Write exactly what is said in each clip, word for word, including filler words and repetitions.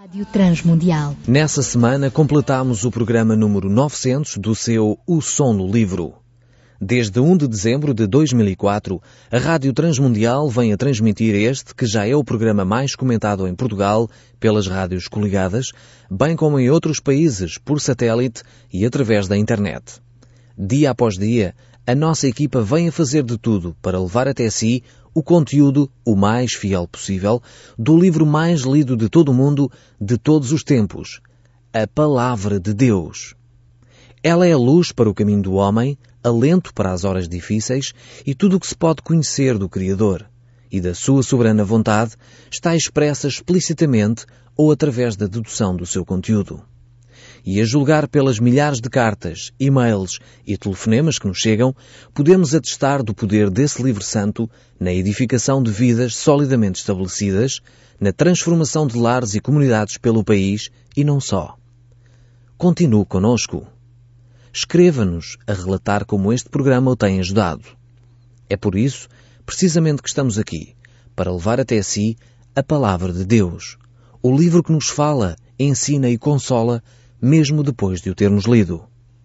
Rádio Transmundial. Nessa semana completamos o programa número novecentos do seu O Som do Livro. Desde primeiro de dezembro de dois mil e quatro, a Rádio Transmundial vem a transmitir este, que já é o programa mais comentado em Portugal pelas rádios coligadas, bem como em outros países, por satélite e através da internet. Dia após dia, a nossa equipa vem a fazer de tudo para levar até si o conteúdo, o mais fiel possível, do livro mais lido de todo o mundo, de todos os tempos, a Palavra de Deus. Ela é luz para o caminho do homem, alento para as horas difíceis, e tudo o que se pode conhecer do Criador e da sua soberana vontade está expressa explicitamente ou através da dedução do seu conteúdo. E a julgar pelas milhares de cartas, e-mails e telefonemas que nos chegam, podemos atestar do poder desse livro santo na edificação de vidas solidamente estabelecidas, na transformação de lares e comunidades pelo país e não só. Continue conosco. Escreva-nos a relatar como este programa o tem ajudado. É por isso, precisamente, que estamos aqui, para levar até si a Palavra de Deus, o livro que nos fala, ensina e consola, mesmo depois de o termos lido.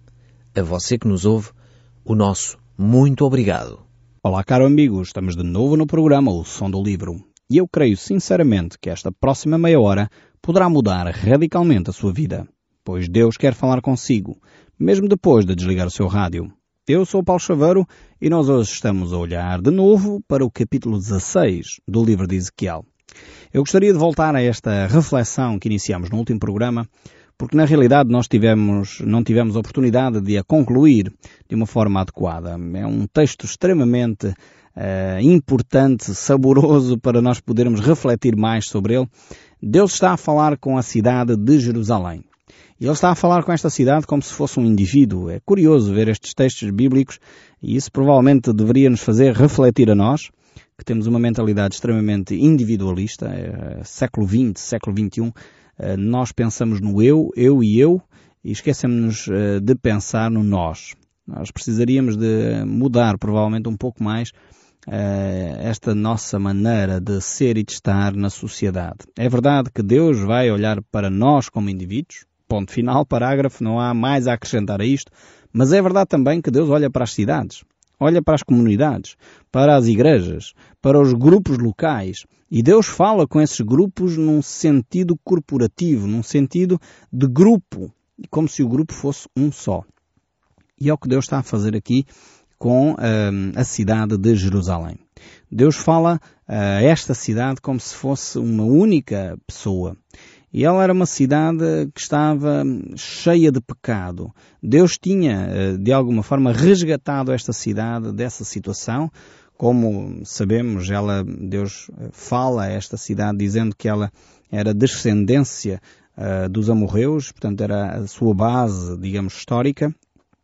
A você que nos ouve, o nosso muito obrigado. Olá, caro amigo, estamos de novo no programa O Som do Livro. E eu creio sinceramente que esta próxima meia hora poderá mudar radicalmente a sua vida, pois Deus quer falar consigo, mesmo depois de desligar o seu rádio. Eu sou o Paulo Chaveiro e nós hoje estamos a olhar de novo para o capítulo dezasseis do livro de Ezequiel. Eu gostaria de voltar a esta reflexão que iniciamos no último programa, porque na realidade nós tivemos, não tivemos a oportunidade de a concluir de uma forma adequada. É um texto extremamente uh, importante, saboroso, para nós podermos refletir mais sobre ele. Deus está a falar com a cidade de Jerusalém. E Ele está a falar com esta cidade como se fosse um indivíduo. É curioso ver estes textos bíblicos e isso provavelmente deveria nos fazer refletir a nós, que temos uma mentalidade extremamente individualista, é, século vinte, século vinte e um. Nós pensamos no eu, eu e eu, e esquecemos de pensar no nós. Nós precisaríamos de mudar provavelmente um pouco mais esta nossa maneira de ser e de estar na sociedade. É verdade que Deus vai olhar para nós como indivíduos, ponto final, parágrafo, não há mais a acrescentar a isto, mas é verdade também que Deus olha para as cidades, olha para as comunidades, para as igrejas, para os grupos locais. E Deus fala com esses grupos num sentido corporativo, num sentido de grupo, como se o grupo fosse um só. E é o que Deus está a fazer aqui com uh, a cidade de Jerusalém. Deus fala a uh, esta cidade como se fosse uma única pessoa. E ela era uma cidade que estava cheia de pecado. Deus tinha, de alguma forma, resgatado esta cidade dessa situação. Como sabemos, ela, Deus fala a esta cidade dizendo que ela era descendência uh, dos amorreus, portanto era a sua base, digamos, histórica.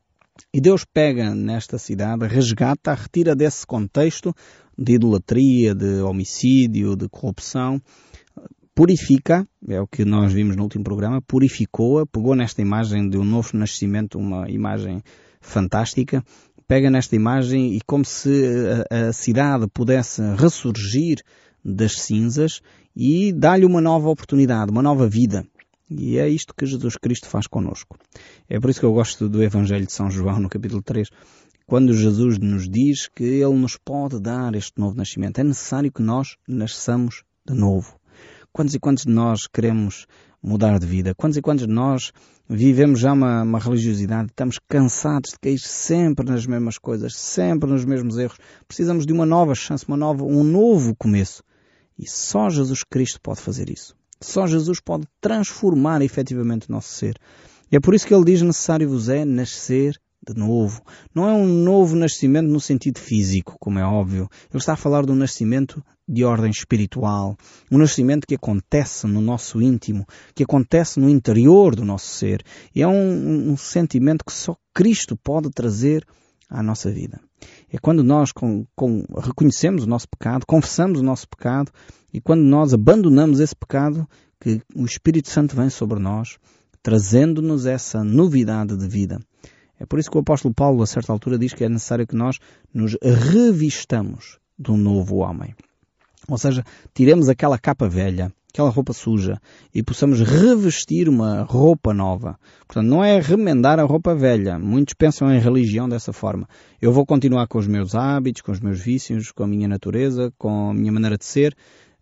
E Deus pega nesta cidade, resgata, retira desse contexto de idolatria, de homicídio, de corrupção, purifica, é o que nós vimos no último programa, purificou-a, pegou nesta imagem de um novo nascimento, uma imagem fantástica, pega nesta imagem e como se a, a cidade pudesse ressurgir das cinzas e dá-lhe uma nova oportunidade, uma nova vida. E é isto que Jesus Cristo faz connosco. É por isso que eu gosto do Evangelho de São João, no capítulo três, quando Jesus nos diz que Ele nos pode dar este novo nascimento. É necessário que nós nasçamos de novo. Quantos e quantos de nós queremos mudar de vida? Quantos e quantos de nós vivemos já uma, uma religiosidade? Estamos cansados de cair sempre nas mesmas coisas, sempre nos mesmos erros. Precisamos de uma nova chance, uma nova, um novo começo. E só Jesus Cristo pode fazer isso. Só Jesus pode transformar efetivamente o nosso ser. E é por isso que Ele diz: necessário vos é nascer de novo. Não é um novo nascimento no sentido físico, como é óbvio. Ele está a falar de um nascimento de ordem espiritual. Um nascimento que acontece no nosso íntimo, que acontece no interior do nosso ser. E é um, um sentimento que só Cristo pode trazer à nossa vida. É quando nós com, com, reconhecemos o nosso pecado, confessamos o nosso pecado, e quando nós abandonamos esse pecado, que o Espírito Santo vem sobre nós, trazendo-nos essa novidade de vida. É por isso que o apóstolo Paulo, a certa altura, diz que é necessário que nós nos revistamos de um novo homem. Ou seja, tiremos aquela capa velha, aquela roupa suja, e possamos revestir uma roupa nova. Portanto, não é remendar a roupa velha. Muitos pensam em religião dessa forma. Eu vou continuar com os meus hábitos, com os meus vícios, com a minha natureza, com a minha maneira de ser,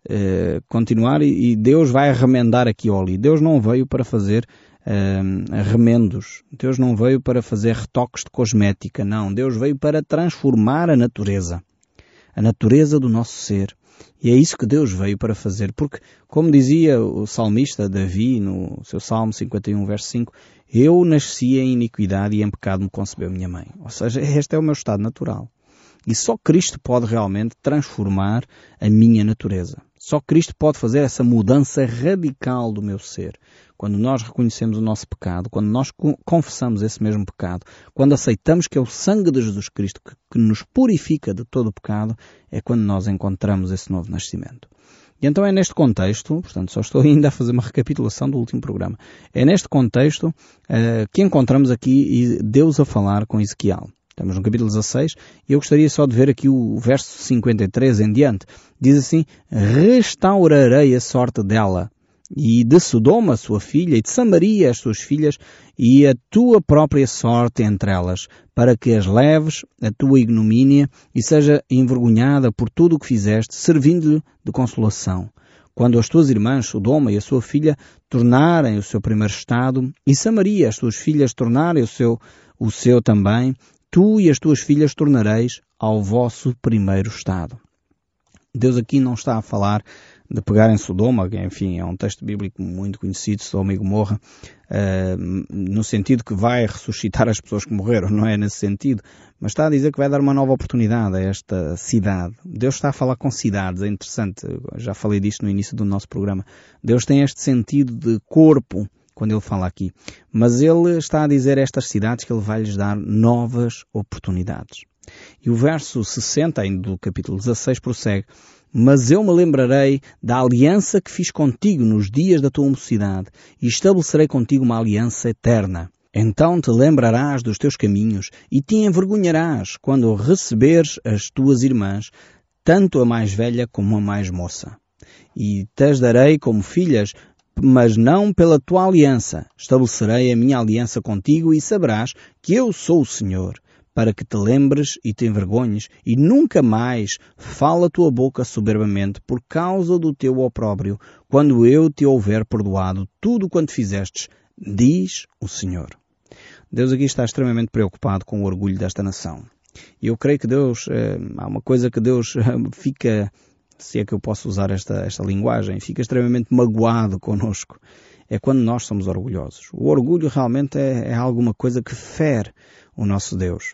eh, continuar e, e Deus vai remendar aqui ou ali. Deus não veio para fazer eh, remendos. Deus não veio para fazer retoques de cosmética. Não, Deus veio para transformar a natureza. A natureza do nosso ser. E é isso que Deus veio para fazer, porque, como dizia o salmista Davi no seu Salmo cinquenta e um, verso cinco, eu nasci em iniquidade e em pecado me concebeu minha mãe. Ou seja, este é o meu estado natural. E só Cristo pode realmente transformar a minha natureza. Só Cristo pode fazer essa mudança radical do meu ser. Quando nós reconhecemos o nosso pecado, quando nós confessamos esse mesmo pecado, quando aceitamos que é o sangue de Jesus Cristo que, que nos purifica de todo o pecado, é quando nós encontramos esse novo nascimento. E então é neste contexto, portanto só estou ainda a fazer uma recapitulação do último programa, é neste contexto uh, que encontramos aqui Deus a falar com Ezequiel. Estamos no capítulo dezasseis e eu gostaria só de ver aqui o verso cinquenta e três em diante. Diz assim, restaurarei a sorte dela, e de Sodoma, sua filha, e de Samaria, as suas filhas, e a tua própria sorte entre elas, para que as leves a tua ignomínia e seja envergonhada por tudo o que fizeste, servindo-lhe de consolação. Quando as tuas irmãs, Sodoma e a sua filha, tornarem o seu primeiro estado, e Samaria, as suas filhas, tornarem o seu, o seu também, tu e as tuas filhas tornareis ao vosso primeiro estado. Deus aqui não está a falar de pegar em Sodoma, que enfim é um texto bíblico muito conhecido, Sodoma e Gomorra, uh, no sentido que vai ressuscitar as pessoas que morreram, não é nesse sentido, mas está a dizer que vai dar uma nova oportunidade a esta cidade. Deus está a falar com cidades, é interessante, já falei disto no início do nosso programa. Deus tem este sentido de corpo, quando ele fala aqui, mas ele está a dizer a estas cidades que ele vai lhes dar novas oportunidades. E o verso sessenta, ainda do capítulo dezasseis, prossegue, mas eu me lembrarei da aliança que fiz contigo nos dias da tua mocidade e estabelecerei contigo uma aliança eterna. Então te lembrarás dos teus caminhos e te envergonharás quando receberes as tuas irmãs, tanto a mais velha como a mais moça. E te darei como filhas, mas não pela tua aliança. Estabelecerei a minha aliança contigo e saberás que eu sou o Senhor, para que te lembres e te envergonhes, e nunca mais fala a tua boca soberbamente por causa do teu opróbrio, quando eu te houver perdoado tudo quanto fizestes, diz o Senhor. Deus aqui está extremamente preocupado com o orgulho desta nação. E eu creio que Deus, eh, há uma coisa que Deus eh, fica, se é que eu posso usar esta, esta linguagem, fica extremamente magoado connosco. É quando nós somos orgulhosos. O orgulho realmente é, é alguma coisa que fere o nosso Deus.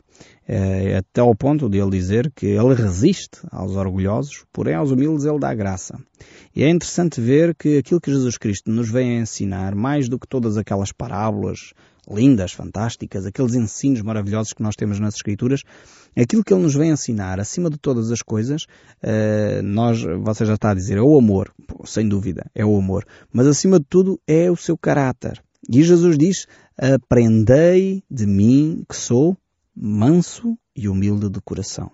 É, até ao ponto de ele dizer que ele resiste aos orgulhosos, porém aos humildes ele dá graça. E é interessante ver que aquilo que Jesus Cristo nos vem a ensinar, mais do que todas aquelas parábolas lindas, fantásticas, aqueles ensinos maravilhosos que nós temos nas Escrituras, aquilo que ele nos vem a ensinar, acima de todas as coisas, uh, nós, você já está a dizer, é o amor, sem dúvida, é o amor, mas acima de tudo é o seu caráter. E Jesus diz, aprendei de mim que sou manso e humilde de coração.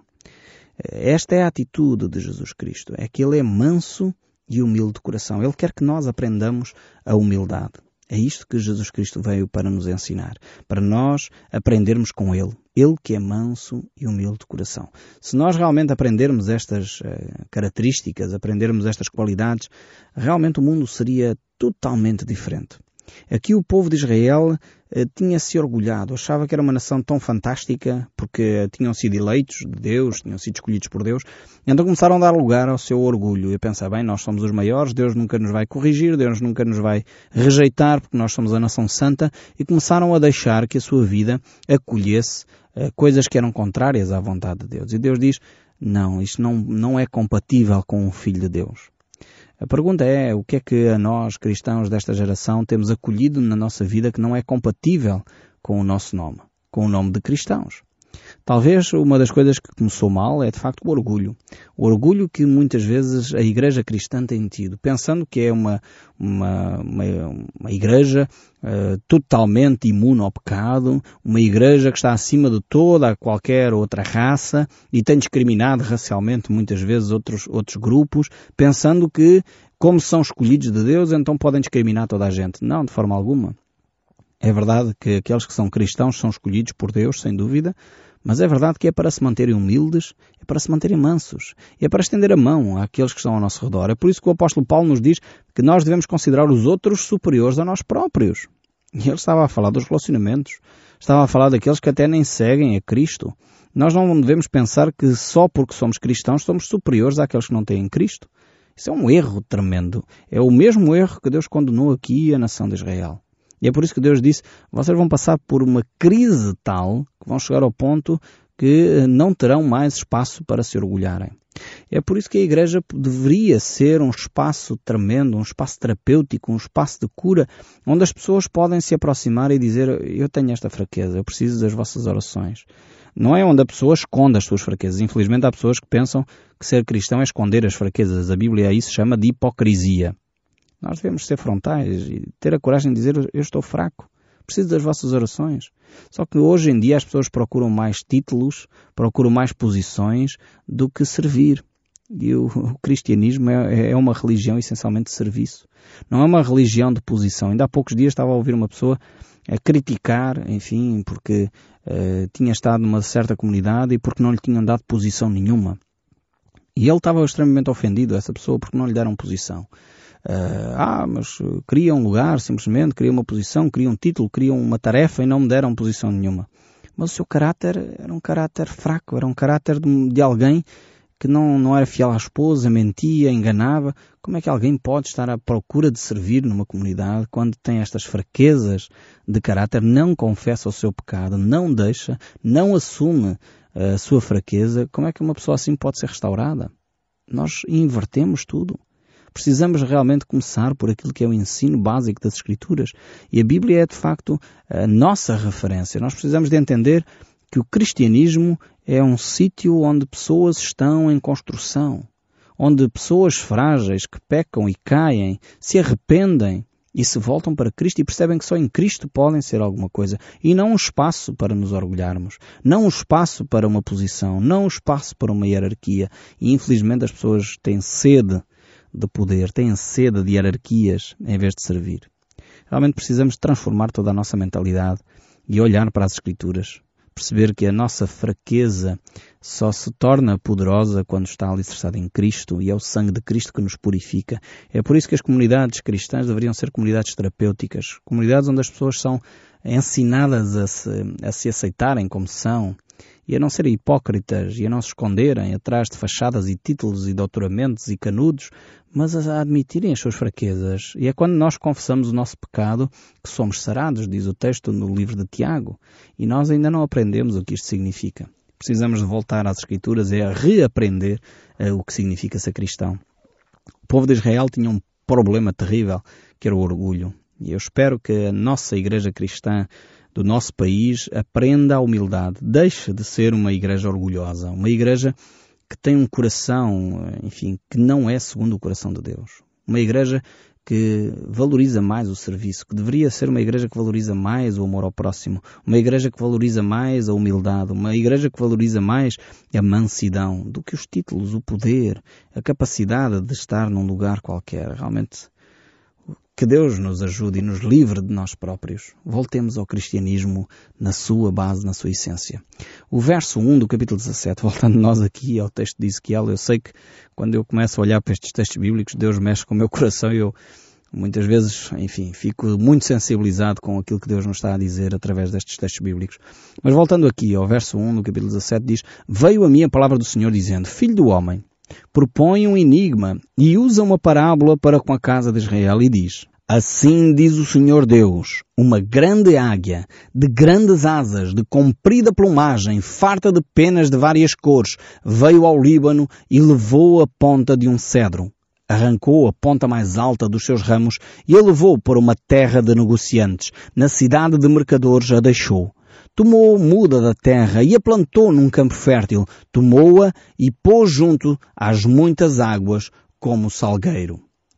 Esta é a atitude de Jesus Cristo, é que ele é manso e humilde de coração. Ele quer que nós aprendamos a humildade. É isto que Jesus Cristo veio para nos ensinar, para nós aprendermos com Ele. Ele que é manso e humilde de coração. Se nós realmente aprendermos estas uh, características, aprendermos estas qualidades, realmente o mundo seria totalmente diferente. Aqui o povo de Israel eh, tinha-se orgulhado, achava que era uma nação tão fantástica, porque tinham sido eleitos de Deus, tinham sido escolhidos por Deus, então começaram a dar lugar ao seu orgulho e a pensar, bem, nós somos os maiores, Deus nunca nos vai corrigir, Deus nunca nos vai rejeitar, porque nós somos a nação santa, e começaram a deixar que a sua vida acolhesse eh, coisas que eram contrárias à vontade de Deus. E Deus diz, não, isto não, não é compatível com o Filho de Deus. A pergunta é, o que é que a nós, cristãos desta geração, temos acolhido na nossa vida que não é compatível com o nosso nome, com o nome de cristãos? Talvez uma das coisas que começou mal é de facto o orgulho. O orgulho que muitas vezes a igreja cristã tem tido, pensando que é uma, uma, uma, uma igreja uh, totalmente imune ao pecado, uma igreja que está acima de toda a qualquer outra raça e tem discriminado racialmente muitas vezes outros, outros grupos, pensando que, como são escolhidos de Deus, então podem discriminar toda a gente. Não, de forma alguma. É verdade que aqueles que são cristãos são escolhidos por Deus, sem dúvida, mas é verdade que é para se manterem humildes, é para se manterem mansos, é para estender a mão àqueles que estão ao nosso redor. É por isso que o apóstolo Paulo nos diz que nós devemos considerar os outros superiores a nós próprios. E ele estava a falar dos relacionamentos, estava a falar daqueles que até nem seguem a Cristo. Nós não devemos pensar que só porque somos cristãos somos superiores àqueles que não têm Cristo. Isso é um erro tremendo. É o mesmo erro que Deus condenou aqui a nação de Israel. E é por isso que Deus disse, vocês vão passar por uma crise tal que vão chegar ao ponto que não terão mais espaço para se orgulharem. É por isso que a igreja deveria ser um espaço tremendo, um espaço terapêutico, um espaço de cura, onde as pessoas podem se aproximar e dizer, eu tenho esta fraqueza, eu preciso das vossas orações. Não é onde a pessoa esconde as suas fraquezas. Infelizmente há pessoas que pensam que ser cristão é esconder as fraquezas. A Bíblia aí se chama de hipocrisia. Nós devemos ser frontais e ter a coragem de dizer, eu estou fraco, preciso das vossas orações. Só que hoje em dia as pessoas procuram mais títulos, procuram mais posições do que servir. E o, o cristianismo é, é uma religião essencialmente de serviço. Não é uma religião de posição. Ainda há poucos dias estava a ouvir uma pessoa a criticar, enfim, porque uh, tinha estado numa certa comunidade e porque não lhe tinham dado posição nenhuma. E ele estava extremamente ofendido, essa pessoa, porque não lhe deram posição. Uh, ah, mas queria um lugar, simplesmente, queria uma posição, queria um título, queria uma tarefa e não me deram posição nenhuma. Mas o seu caráter era um caráter fraco, era um caráter de, de alguém que não, não era fiel à esposa, mentia, enganava. Como é que alguém pode estar à procura de servir numa comunidade quando tem estas fraquezas de caráter, não confessa o seu pecado, não deixa, não assume a sua fraqueza? Como é que uma pessoa assim pode ser restaurada? Nós invertemos tudo. Precisamos realmente começar por aquilo que é o ensino básico das Escrituras. E a Bíblia é, de facto, a nossa referência. Nós precisamos de entender que o cristianismo é um sítio onde pessoas estão em construção, onde pessoas frágeis que pecam e caem, se arrependem e se voltam para Cristo e percebem que só em Cristo podem ser alguma coisa. E não um espaço para nos orgulharmos, não um espaço para uma posição, não um espaço para uma hierarquia. E infelizmente as pessoas têm sede de poder, têm sede de hierarquias em vez de servir. Realmente precisamos transformar toda a nossa mentalidade e olhar para as Escrituras, perceber que a nossa fraqueza só se torna poderosa quando está alicerçada em Cristo e é o sangue de Cristo que nos purifica. É por isso que as comunidades cristãs deveriam ser comunidades terapêuticas, comunidades onde as pessoas são ensinadas a se, a se aceitarem como são, e a não serem hipócritas e a não se esconderem atrás de fachadas e títulos e doutoramentos e canudos, mas a admitirem as suas fraquezas. E é quando nós confessamos o nosso pecado que somos sarados, diz o texto no livro de Tiago. E nós ainda não aprendemos o que isto significa. Precisamos de voltar às Escrituras e a reaprender uh, o que significa ser cristão. O povo de Israel tinha um problema terrível, que era o orgulho. E eu espero que a nossa igreja cristã do nosso país aprenda a humildade. Deixe de ser uma igreja orgulhosa, uma igreja que tem um coração, enfim, que não é segundo o coração de Deus. Uma igreja que valoriza mais o serviço, que deveria ser uma igreja que valoriza mais o amor ao próximo, uma igreja que valoriza mais a humildade, uma igreja que valoriza mais a mansidão do que os títulos, o poder, a capacidade de estar num lugar qualquer. Realmente, que Deus nos ajude e nos livre de nós próprios. Voltemos ao cristianismo na sua base, na sua essência. O verso um do capítulo dezassete, voltando nós aqui ao texto de Ezequiel, eu sei que quando eu começo a olhar para estes textos bíblicos, Deus mexe com o meu coração e eu muitas vezes, enfim, fico muito sensibilizado com aquilo que Deus nos está a dizer através destes textos bíblicos. Mas voltando aqui ao verso um do capítulo dezassete, diz: Veio a mim a palavra do Senhor dizendo: Filho do homem, propõe um enigma e usa uma parábola para com a casa de Israel e diz: Assim diz o Senhor Deus, uma grande águia, de grandes asas, de comprida plumagem, farta de penas de várias cores, veio ao Líbano e levou a ponta de um cedro. Arrancou a ponta mais alta dos seus ramos e a levou para uma terra de negociantes. Na cidade de mercadores a deixou. Tomou muda da terra e a plantou num campo fértil. Tomou-a e pôs junto às muitas águas como salgueiro.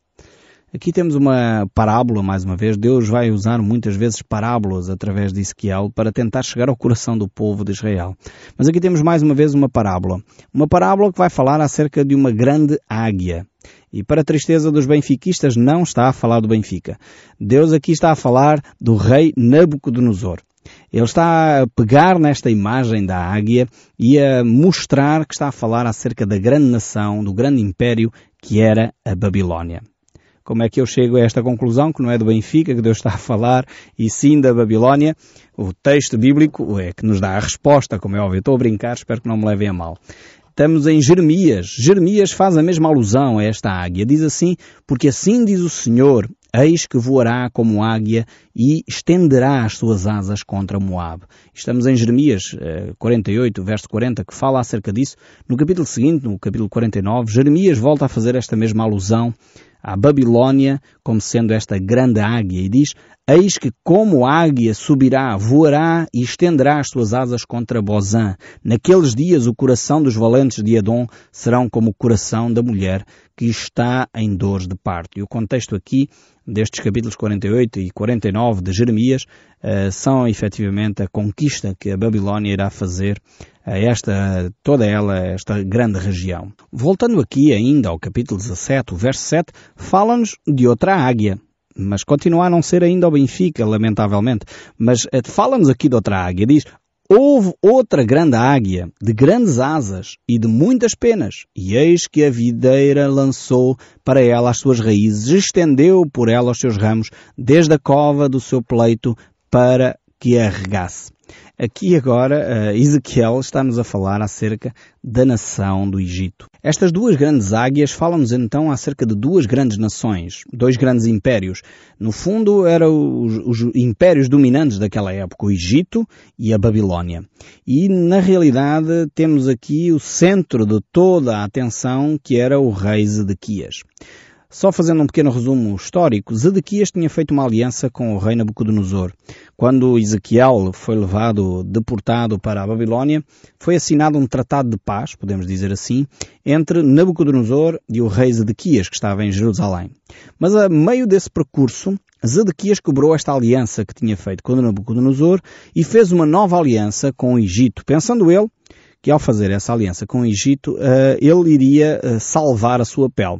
Aqui temos uma parábola, mais uma vez. Deus vai usar muitas vezes parábolas através de Ezequiel para tentar chegar ao coração do povo de Israel. Mas aqui temos mais uma vez uma parábola. Uma parábola que vai falar acerca de uma grande águia. E para a tristeza dos benfiquistas, não está a falar do Benfica. Deus aqui está a falar do rei Nabucodonosor. Ele está a pegar nesta imagem da águia e a mostrar que está a falar acerca da grande nação, do grande império que era a Babilónia. Como é que eu chego a esta conclusão, que não é do Benfica que Deus está a falar, e sim da Babilónia? O texto bíblico é que nos dá a resposta, como é óbvio. Eu estou a brincar, espero que não me levem a mal. Estamos em Jeremias. Jeremias faz a mesma alusão a esta águia. Diz assim: porque assim diz o Senhor, eis que voará como águia e estenderá as suas asas contra Moabe. Estamos em Jeremias quarenta e oito, verso quarenta, que fala acerca disso. No capítulo seguinte, no capítulo quarenta e nove, Jeremias volta a fazer esta mesma alusão à Babilónia como sendo esta grande águia e diz: eis que como águia subirá, voará e estenderá as suas asas contra Bozã. Naqueles dias o coração dos valentes de Edom serão como o coração da mulher que está em dores de parto. E o contexto aqui destes capítulos quarenta e oito e quarenta e nove de Jeremias uh, são efetivamente a conquista que a Babilónia irá fazer a esta, toda ela, esta grande região. Voltando aqui ainda ao capítulo dezassete, o verso sete, fala-nos de outra águia. Mas continua a não ser ainda o Benfica, lamentavelmente. Mas uh, fala-nos aqui de outra águia. Diz: houve outra grande águia, de grandes asas e de muitas penas, e eis que a videira lançou para ela as suas raízes, estendeu por ela os seus ramos, desde a cova do seu pleito para que a regasse. Aqui agora, uh, Ezequiel está-nos a falar acerca da nação do Egito. Estas duas grandes águias falam-nos então acerca de duas grandes nações, dois grandes impérios. No fundo, eram os, os impérios dominantes daquela época, o Egito e a Babilónia. E, na realidade, temos aqui o centro de toda a atenção, que era o rei Zedequias. Só fazendo um pequeno resumo histórico, Zedequias tinha feito uma aliança com o rei Nabucodonosor. Quando Ezequiel foi levado, deportado para a Babilónia, foi assinado um tratado de paz, podemos dizer assim, entre Nabucodonosor e o rei Zedequias, que estava em Jerusalém. Mas a meio desse percurso, Zedequias quebrou esta aliança que tinha feito com Nabucodonosor e fez uma nova aliança com o Egito, pensando ele que ao fazer essa aliança com o Egito, ele iria salvar a sua pele.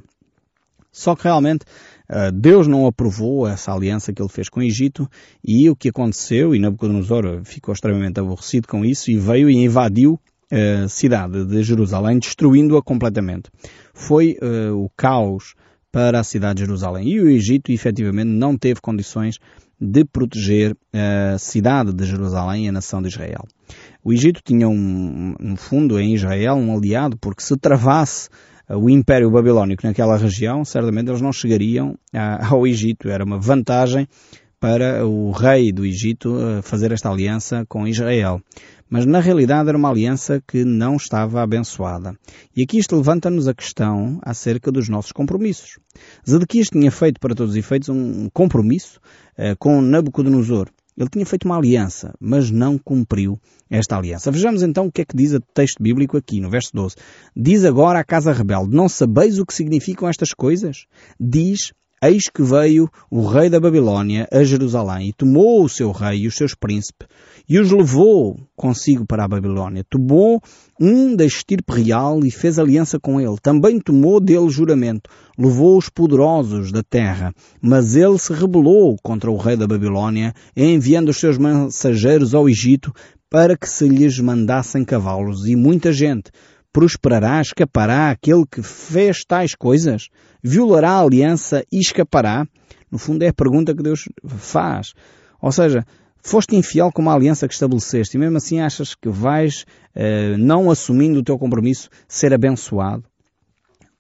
Só que realmente Deus não aprovou essa aliança que ele fez com o Egito e o que aconteceu, e Nabucodonosor ficou extremamente aborrecido com isso e veio e invadiu a cidade de Jerusalém, destruindo-a completamente. Foi uh, o caos para a cidade de Jerusalém. E o Egito, efetivamente, não teve condições de proteger a cidade de Jerusalém e a nação de Israel. O Egito tinha, um, no fundo, em Israel, um aliado, porque se travasse o Império Babilónico naquela região, certamente eles não chegariam ao Egito. Era uma vantagem para o rei do Egito fazer esta aliança com Israel. Mas na realidade era uma aliança que não estava abençoada. E aqui isto levanta-nos a questão acerca dos nossos compromissos. Zedequias tinha feito para todos os efeitos um compromisso uh, com Nabucodonosor. Ele tinha feito uma aliança, mas não cumpriu esta aliança. Vejamos então o que é que diz o texto bíblico aqui, no verso doze. Diz agora à casa rebelde: não sabeis o que significam estas coisas? Diz: eis que veio o rei da Babilónia a Jerusalém e tomou o seu rei e os seus príncipes e os levou consigo para a Babilónia. Tomou um da estirpe real e fez aliança com ele. Também tomou dele juramento. Levou os poderosos da terra. Mas ele se rebelou contra o rei da Babilónia, enviando os seus mensageiros ao Egito para que se lhes mandassem cavalos. E muita gente. Prosperará, escapará aquele que fez tais coisas? Violará a aliança e escapará? No fundo é a pergunta que Deus faz. Ou seja, foste infiel com uma aliança que estabeleceste e mesmo assim achas que vais, eh, não assumindo o teu compromisso, ser abençoado?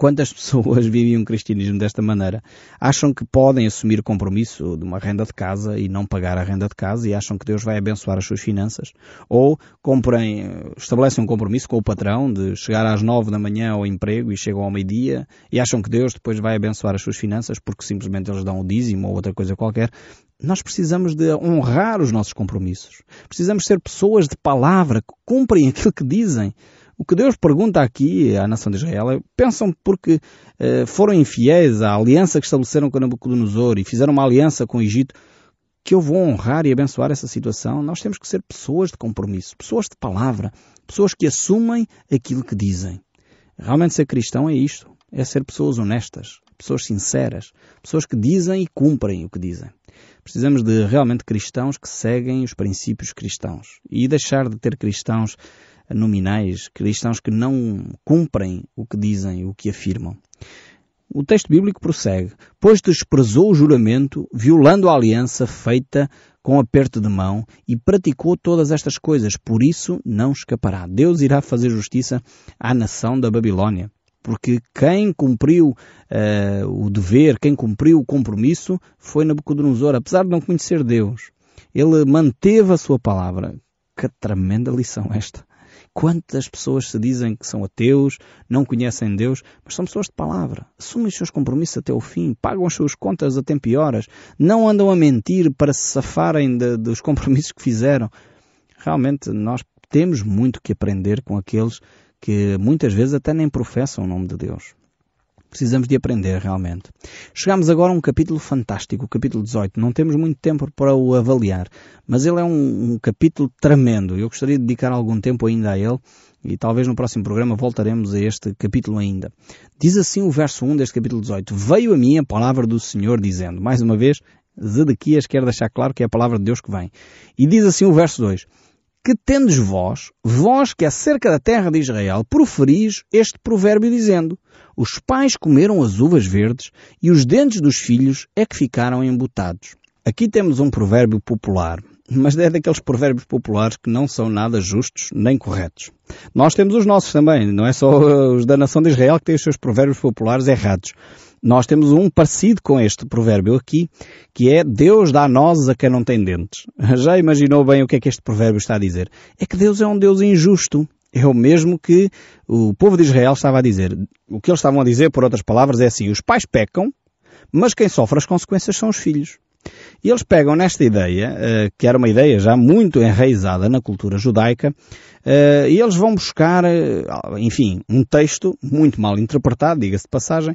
Quantas pessoas vivem um cristianismo desta maneira? Acham que podem assumir o compromisso de uma renda de casa e não pagar a renda de casa e acham que Deus vai abençoar as suas finanças? Ou comprem, estabelecem um compromisso com o patrão de chegar às nove da manhã ao emprego e chegam ao meio-dia e acham que Deus depois vai abençoar as suas finanças porque simplesmente eles dão o dízimo ou outra coisa qualquer. Nós precisamos de honrar os nossos compromissos. Precisamos ser pessoas de palavra que cumprem aquilo que dizem. O que Deus pergunta aqui à nação de Israel é, pensam porque eh, foram infiéis à aliança que estabeleceram com Nabucodonosor e fizeram uma aliança com o Egito, que eu vou honrar e abençoar essa situação? Nós temos que ser pessoas de compromisso, pessoas de palavra, pessoas que assumem aquilo que dizem. Realmente ser cristão é isto, é ser pessoas honestas, pessoas sinceras, pessoas que dizem e cumprem o que dizem. Precisamos de realmente cristãos que seguem os princípios cristãos e deixar de ter cristãos nominais, cristãos que não cumprem o que dizem, o que afirmam. O texto bíblico prossegue: pois desprezou o juramento, violando a aliança feita com aperto de mão e praticou todas estas coisas, por isso não escapará. Deus irá fazer justiça à nação da Babilônia, porque quem cumpriu uh, o dever, quem cumpriu o compromisso foi Nabucodonosor, apesar de não conhecer Deus. Ele manteve a sua palavra. Que tremenda lição esta! Quantas pessoas se dizem que são ateus, não conhecem Deus, mas são pessoas de palavra. Assumem os seus compromissos até o fim, pagam as suas contas a tempo e horas, não andam a mentir para se safarem de, dos compromissos que fizeram. Realmente nós temos muito que aprender com aqueles que muitas vezes até nem professam o nome de Deus. Precisamos de aprender realmente. Chegamos agora a um capítulo fantástico, o capítulo dezoito. Não temos muito tempo para o avaliar, mas ele é um, um capítulo tremendo. Eu gostaria de dedicar algum tempo ainda a ele e talvez no próximo programa voltaremos a este capítulo ainda. Diz assim o verso um deste capítulo dezoito. Veio a mim a palavra do Senhor dizendo, mais uma vez, Zedequias quer deixar claro que é a palavra de Deus que vem. E diz assim o verso dois. Que tendes vós, vós que acerca da terra de Israel, proferis este provérbio dizendo, os pais comeram as uvas verdes e os dentes dos filhos é que ficaram embutados. Aqui temos um provérbio popular, mas é daqueles provérbios populares que não são nada justos nem corretos. Nós temos os nossos também, não é só os da nação de Israel que têm os seus provérbios populares errados. Nós temos um parecido com este provérbio aqui, que é Deus dá nozes a quem não tem dentes. Já imaginou bem o que é que este provérbio está a dizer? É que Deus é um Deus injusto. É o mesmo que o povo de Israel estava a dizer. O que eles estavam a dizer, por outras palavras, é assim, os pais pecam, mas quem sofre as consequências são os filhos. E eles pegam nesta ideia, que era uma ideia já muito enraizada na cultura judaica, e eles vão buscar, enfim, um texto muito mal interpretado, diga-se de passagem,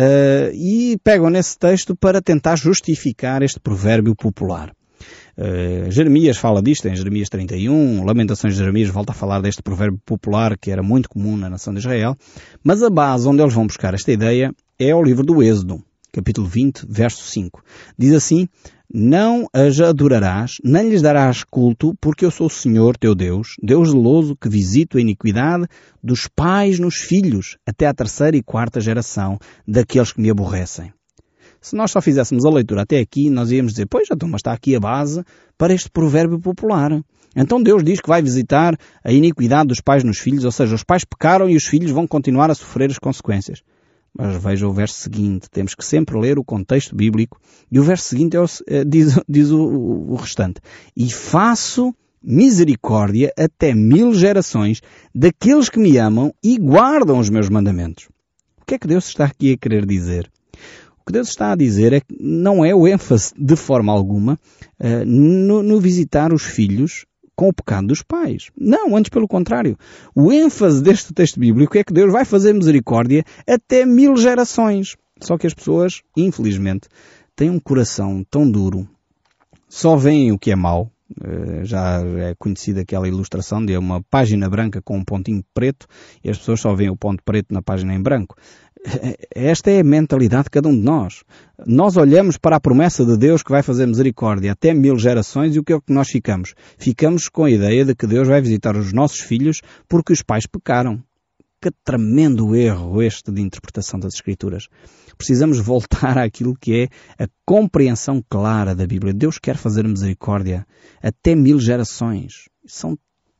e pegam nesse texto para tentar justificar este provérbio popular. Uh, Jeremias fala disto em Jeremias trinta e um, Lamentações de Jeremias volta a falar deste provérbio popular que era muito comum na nação de Israel, mas a base onde eles vão buscar esta ideia é o livro do Êxodo, capítulo vinte, verso cinco. Diz assim, não as adorarás, nem lhes darás culto, porque eu sou o Senhor teu Deus, Deus zeloso que visito a iniquidade dos pais nos filhos, até à terceira e quarta geração daqueles que me aborrecem. Se nós só fizéssemos a leitura até aqui, nós íamos dizer, pois, então, mas está aqui a base para este provérbio popular. Então Deus diz que vai visitar a iniquidade dos pais nos filhos, ou seja, os pais pecaram e os filhos vão continuar a sofrer as consequências. Mas veja o verso seguinte, temos que sempre ler o contexto bíblico, e o verso seguinte é o, é, diz, diz o, o, o restante. E faço misericórdia até mil gerações daqueles que me amam e guardam os meus mandamentos. O que é que Deus está aqui a querer dizer? O que Deus está a dizer é que não é o ênfase de forma alguma uh, no, no visitar os filhos com o pecado dos pais. Não, antes pelo contrário. O ênfase deste texto bíblico é que Deus vai fazer misericórdia até mil gerações. Só que as pessoas, infelizmente, têm um coração tão duro. Só veem o que é mau. Uh, já é conhecida aquela ilustração de uma página branca com um pontinho preto e as pessoas só veem o ponto preto na página em branco. Esta é a mentalidade de cada um de nós. Nós olhamos para a promessa de Deus que vai fazer misericórdia até mil gerações e o que é que nós ficamos? Ficamos com a ideia de que Deus vai visitar os nossos filhos porque os pais pecaram. Que tremendo erro este de interpretação das Escrituras. Precisamos voltar àquilo que é a compreensão clara da Bíblia. Deus quer fazer misericórdia até mil gerações. São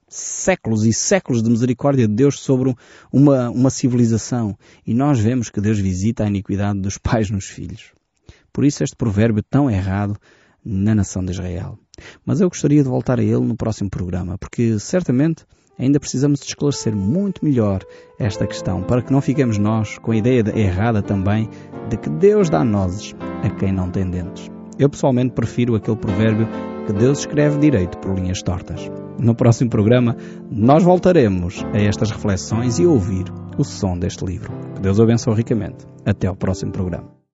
séculos e séculos de misericórdia de Deus sobre uma, uma civilização. E nós vemos que Deus visita a iniquidade dos pais nos filhos. Por isso este provérbio tão errado na nação de Israel. Mas eu gostaria de voltar a ele no próximo programa, porque certamente ainda precisamos de esclarecer muito melhor esta questão, para que não fiquemos nós com a ideia de, errada também de que Deus dá nozes a quem não tem dentes. Eu pessoalmente prefiro aquele provérbio que Deus escreve direito por linhas tortas. No próximo programa nós voltaremos a estas reflexões e a ouvir o som deste livro. Que Deus o abençoe ricamente. Até ao próximo programa.